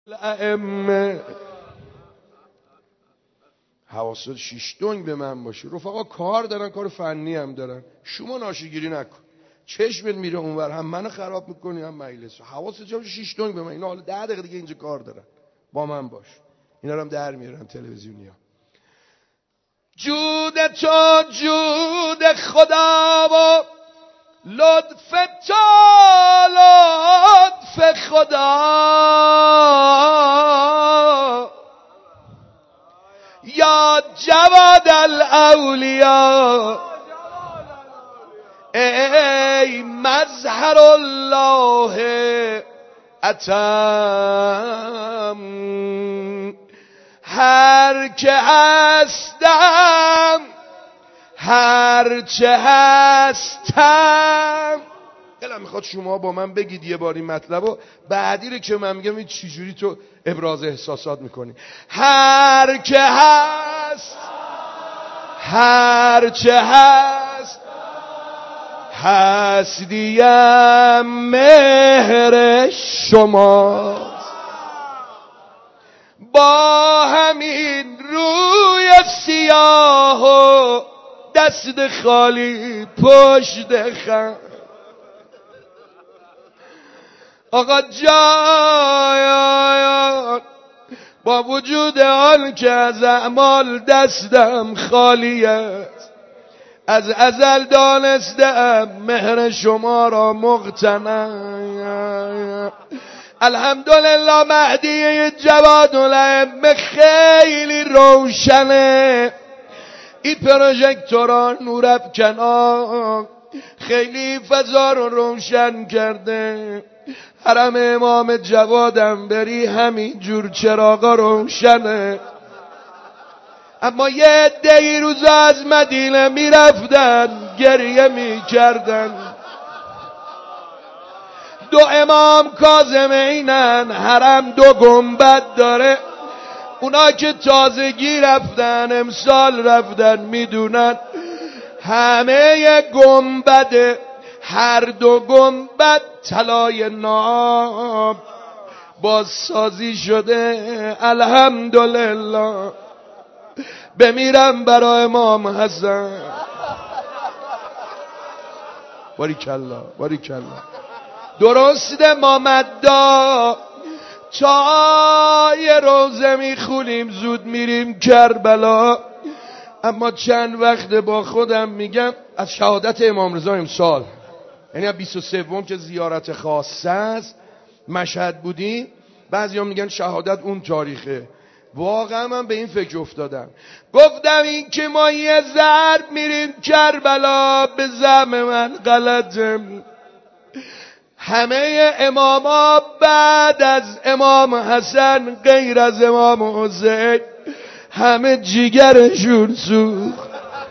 الائمه حواست شیش دنگ به من باشه. رفقا کار دارن، کار فنی هم دارن. شما ناشیگیری نکن، چشمت میره اونور، هم منو خراب میکنی هم مجلس. حواست جا شیش دنگ به من. اینا حالا 10 دقیقه دیگه اینجا کار دارن، با من باش. اینا رو هم در میارن تلویزیونیا. جود تو جود خدا و لطف تو لطف خدا، یا جواد الاولیا، ای مظهر الله اتم. هر که هستم هر چه هستم. دلم میخواد شما با من بگید یه باری مطلب و بعدی رو که من میگم این چجوری تو ابراز احساسات میکنی. هر که هست هر چه هست هستیم مهر شماست. با همین روی سیاه و دست خالی پشت خم، آقا جان، با وجود آن که از اعمال دستم خالی است، از ازل دانستم مهر شما را مغتنم. الحمدلله مهدی جواد الائمه خیلی روشنه. این پروژکتورا نورافکنا خیلی فضا رو روشن کرده. حرم امام جوادم بری همین جور چراغا روشنه. اما یه عده‌ای روزا از مدینه میرفتن گریه میکردن. دو امام کاظمینن، حرم دو گنبد داره. اونا که تازگی رفتن امسال رفتن میدونن همه گنبد، هر دو گنبد طلای ناب بازسازی شده. الحمدلله. بمیرم برای امام حسن. باریکالله باریکالله. درسته ما مدا تا یه روزه میخونیم زود میریم کربلا، اما چند وقت با خودم میگم از شهادت امام رضا امسال، یعنی 23 که زیارت خاصه است مشهد بودیم، بعضیا میگن شهادت اون تاریخه. واقعا من به این فکر افتادم، گفتم این که ما یه ضرب میریم کربلا به زعم من غلطه. همه اماما بعد از امام حسن غیر از امام حسین همه جیگرشون سوخت.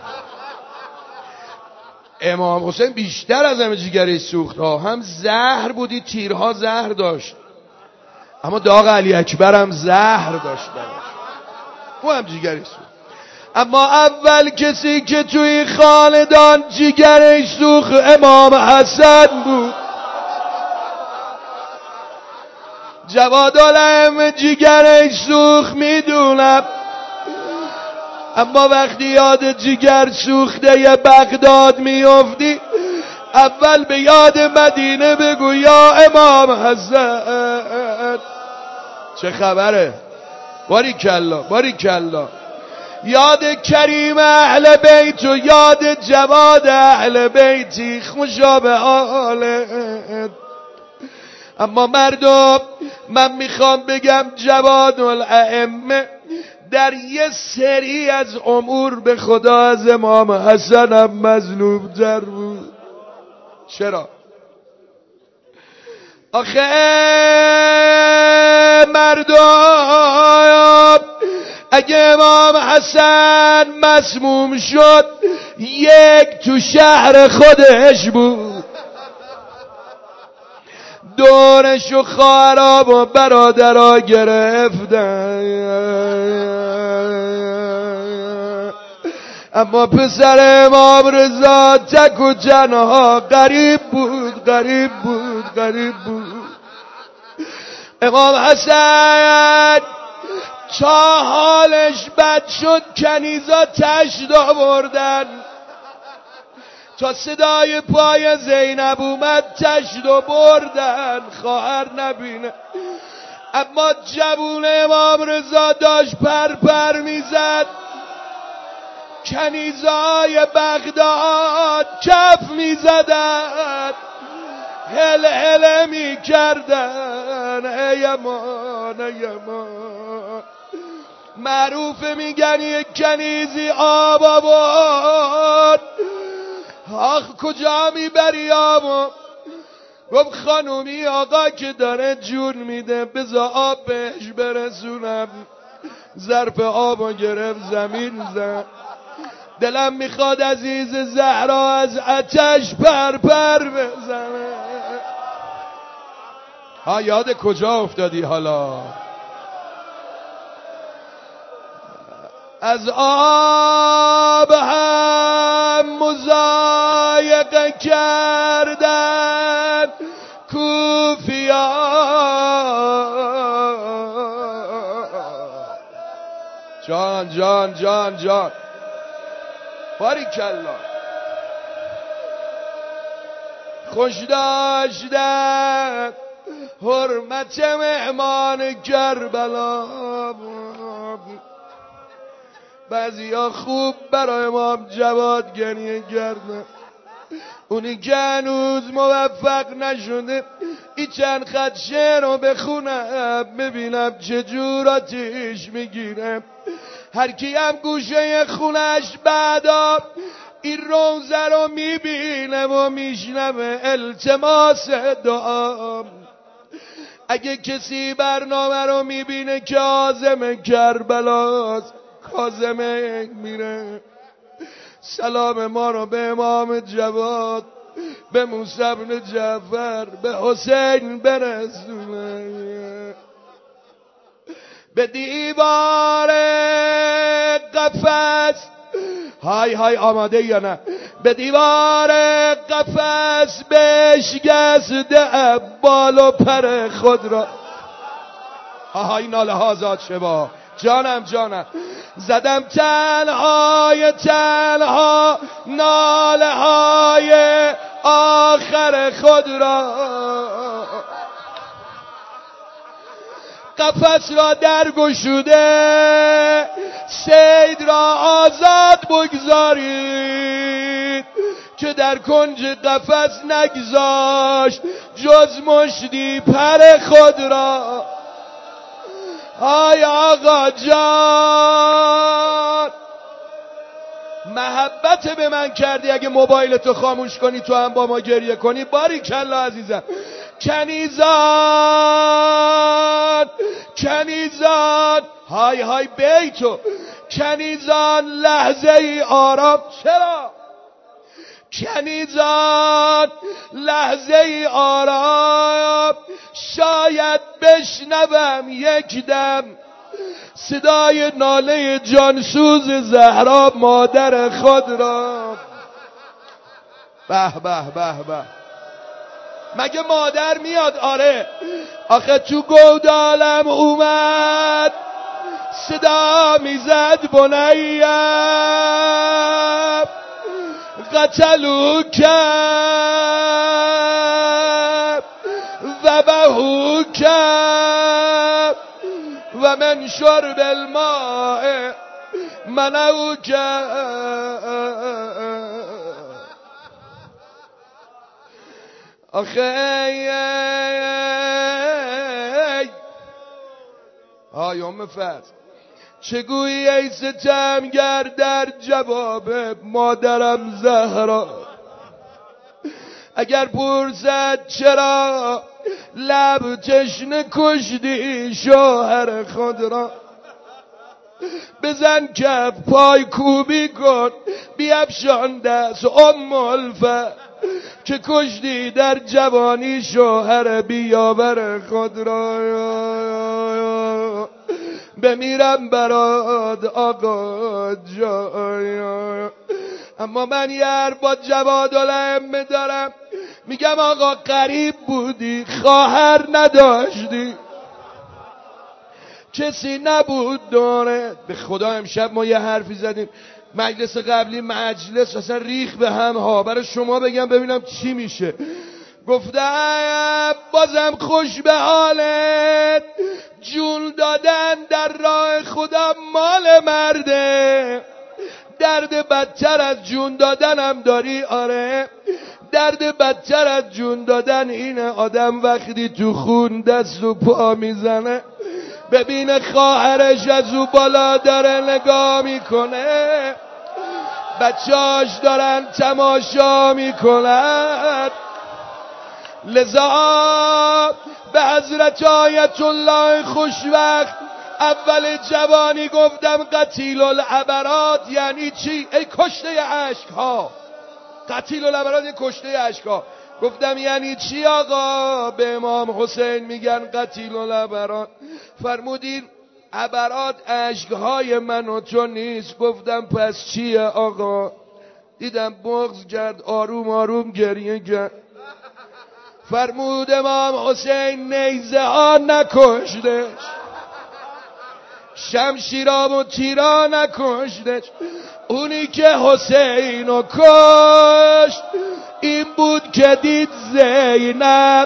امام حسین بیشتر از همه جیگرش سوخت ها. هم زهر بودی، تیرها زهر داشت، اما داغ علی اکبر هم زهر داشت براش، او هم جیگرش سوخت. اما اول کسی که توی خاندان جیگرش سوخت امام حسن بود. جواد الائمه جیگرش سوخت میدونم، اما وقتی یاد جیگر سوخته ی بغداد میافتی اول به یاد مدینه بگو یا امام حسن چه خبره. باریکالله باریکالله. یاد کریم اهل بیت و یاد جواد اهل بیتی خوشا به حالت. اما مردم من میخوام بگم جواد الائمه در یه سری از امور به خدا از امام حسن هم مظلوم تر بود. چرا؟ آخه مردم اگه امام حسن مسموم شد یک تو شهر خودش بود، دورشو خواهرام و برادرها گرفتن. اما پسر امام رضا تک و تنها غریب بود غریب بود غریب بود. امام حسن تا حالش بد شد کنیزا تشت آوردن تا صدای پای زینب اومد تشت بردن خواهر نبینه. اما جوون امام رضا داشت پر میزد. کنیزای بغداد کف میزدن هل میکردن ای امان ای امان. معروفه میگن یک کنیزی آب آورد. آخ کجا میبری آبو؟ گفت خانومی آقا که داره جون میده بذار آب بهش برسونم. ظرف آبو گرفت زمین زد. دلم میخواد عزیز زهرا از آتش پر بزنه. ها یاد کجا افتادی حالا؟ از آب هم مضایقه کردن کوفیان. جان جان جان جان باریکالله. خوش داشتن حرمت مهمان کربلا. بعضیا خوب برای امام جواد گریه کردن. اونی که هنوز موفق نشده ای چند خط شعر رو بخونم ببینم چجور آتیش میگیرم. هر کی هم گوشه خونش بعدا این روزه رو میبینه و میشنوه التماس دعا. اگه کسی برنامه رو میبینه که عازم کربلاست کاظمه میره سلام ما رو به امام جواد به موسی بن جعفر به حسین برسونه. به دیوار قفس های های آماده یا نه؟ به دیوار قفس بشکسته بال و پر خود را. های ناله ها آزاد شبا جانم جانم. زدم تنهای تنها ناله های آخر خود را. قفس را درگشوده صید را آزاد بگذارید که در کنج قفس نگذاشت جز مشتی پر خود را. آی آقا جان محبت به من کردی اگه موبایلتو خاموش کنی تو هم با ما گریه کنی. باریکالله عزیزم. کنیزان کنیزان های های بیتو کنیزان لحظه ای آرام. چرا؟ کنیزان لحظه ای آرام شاید بشنوم یک دم صدای ناله جانسوز زهرا مادر خود را. به به به به. مگه مادر میاد؟ آره آخه تو گودالم اومد صدا میزد بنیم قتلو کم و بهو کم و من شرب الماء منعو کم. آخه آی ام فضل چگویی ای ستمگر در جواب مادرم زهرا. اگر پرسد چرا لب تشنه کشتی شوهر خود را. بزن کف پای کوبی کن بیفشان دست ام الفضل که کشتی در جوانی شوهر بیاور خود را. بمیرم برات آقا جان. اما من یه با جوادالائمه دارم میگم آقا غریب بودی خواهر نداشتی کسی نبود داره. به خدا امشب ما یه حرفی زدیم مجلس قبلی، مجلس اصلا ریخ به هم ها. برای شما بگم ببینم چی میشه. گفتم بازم خوش به حالت، جون دادن در راه خدا مال مرده. درد بدتر از جون دادنم داری؟ آره، درد بدتر از جون دادن اینه آدم وقتی تو خون دست و پا میزنه ببینه خواهرش از او بالا داره نگاه میکنه، بچهاش دارن تماشا میکنن. لذا به حضرت آیت الله خوشوقت اول جوانی گفتم قتیل العبرات یعنی چی؟ ای کشته عشق ها. قتیل العبرات یعنی کشته عشق ها. گفتم یعنی چی آقا؟ به امام حسین میگن قتیل العبرات. فرمودین عبرات عشقهای من و تو نیست. گفتم پس چیه آقا؟ دیدم بغض کرد، آروم آروم گریه کرد. فرمود امام حسین نیزه ها نکشتش، شمشیرام و تیرا نکشتش، اونی که حسین رو کشت این بود که دید زینب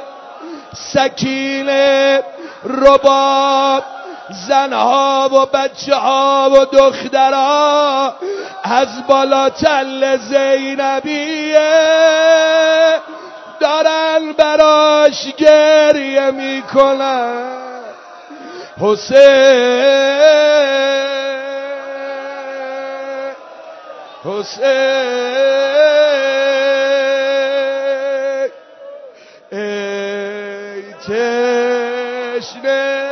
سکینه رباب زنها و بچه ها و دخترها از بالا تل زینبیه دارن براش گریه میکنن. حسین ای تشنه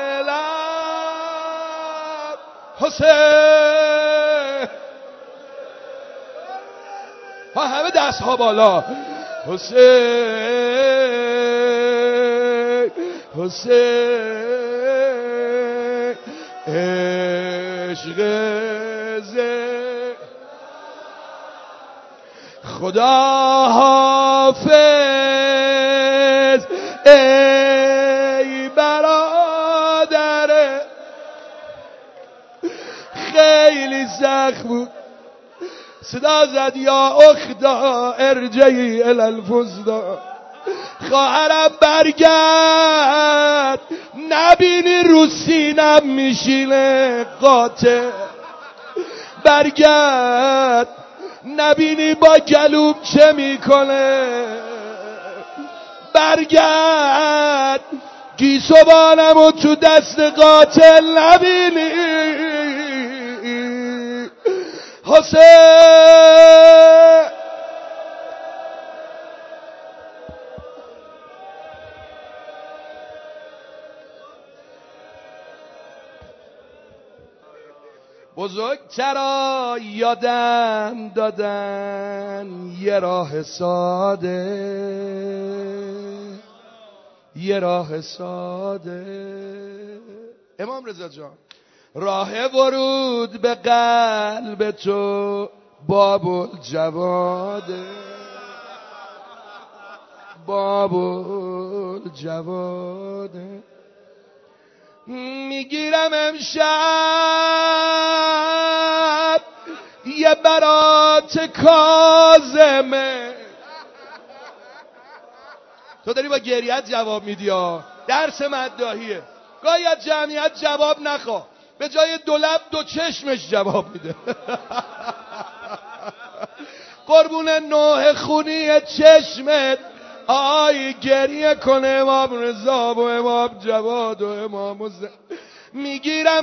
لب حسین، ها همه دست ها بالا. حسین حسین عشق خدا حافظ ای برادر. خیلی سخت بود. صدا زد یا اختا ارجعی الی الفسدا، خواهرم برگرد نبینی رو سینم میشینه قاتل، برگرد نبینی با گلوم چه میکنه، برگرد گیسوانمو تو دست قاتل نبینی. حسین بزرگترا یادم دادن یه راه ساده، یه راه ساده. امام رضا جان راه ورود به قلب تو باب الجواده، باب الجواده. میگیرم امشب یه برات کاظمه. تو داری با گریت جواب میدی ها، درس مداحیه. گاهی از جمعیت جواب نخوا، به جای دو لب دو چشمش جواب میده. قربون نوح خونی چشمت آی گریه کنه امام رضا و امام جواد و امام حسین. میگیرم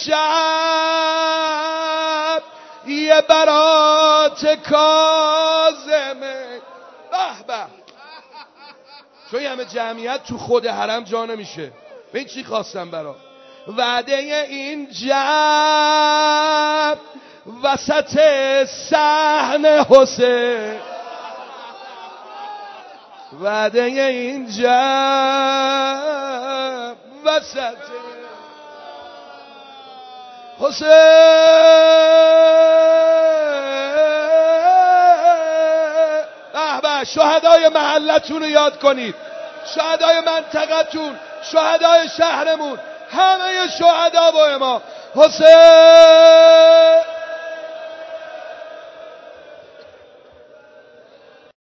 امشب یه برات کاظمه. به به، چون همه جمعیت تو خود حرم جا نمیشه. این چی خواستم برا وعده این جمع وسط صحن حسین، وعده این جمع وسط حسین. به به، شهدای محلتون رو یاد کنید، شهدای منطقتون، شهدای شهرمون. همه شهدا و امام حسین.